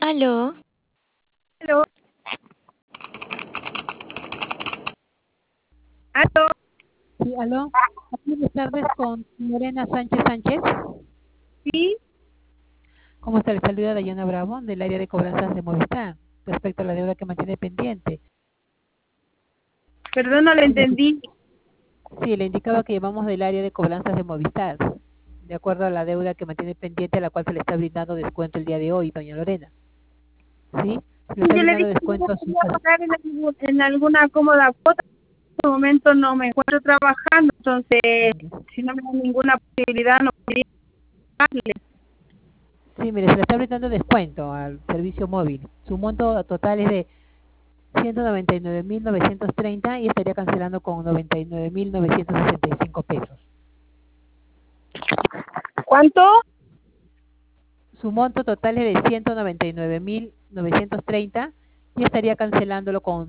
Aló, Aló, aló, Sí, aló. Buenas tardes con Lorena Sánchez Sánchez. sí, ¿Cómo está? Le saluda Dayana Bravo del área de cobranzas de Movistar respecto a la deuda que mantiene pendiente. perdón, no le Sí, entendí. sí, le indicaba que llamamos del área de cobranzas de Movistar, de acuerdo a la deuda que mantiene pendiente, a la cual se le está brindando descuento el día de hoy, doña Lorena. ¿Sí? Se le está Yo le brindando dije que yo descuento podía pagar en alguna cómoda cuota. En este momento no me encuentro trabajando, entonces, si no me da ninguna posibilidad, no podría pagarle. Sí, mire, se le está brindando descuento al servicio móvil. Su monto total es de 199.930 y estaría cancelando con 99.965 pesos. ¿Cuánto? Su monto total es de 199.930 y estaría cancelándolo con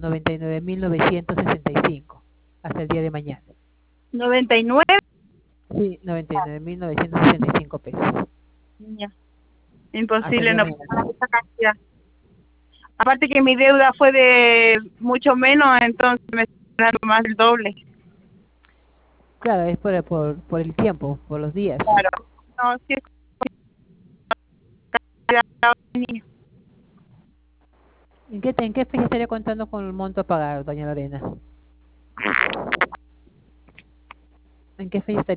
99.965 hasta el día de mañana. 99. Sí, 99.965 pesos Ya, hasta el imposible día de no pagar mañana. esa cantidad. Aparte que mi deuda fue de mucho menos, entonces me está dando más del doble. Claro, es por el tiempo, por los días. Claro. No, sí es complicado. ¿En qué fecha estaría contando con el monto a pagar, doña Lorena? ¿En qué fecha estaría